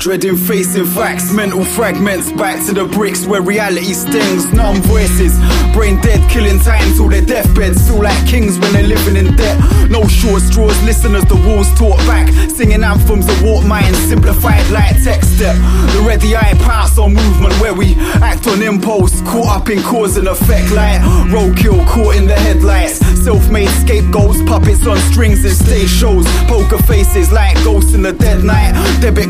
Dreading facing facts, mental fragments, back to the bricks where reality stings. Numb voices, brain dead, killing time till their deathbeds. Feel like kings when they're living in debt. No short straws, listen as the walls talk back. Singing anthems of warped minds, simplified like text step. The ready eye pass on movement where we act on impulse, caught up in cause and effect like roadkill caught in the headlights. Self-made scapegoats, puppets on strings in stage shows. Poker faces like ghosts in the dead night. Debit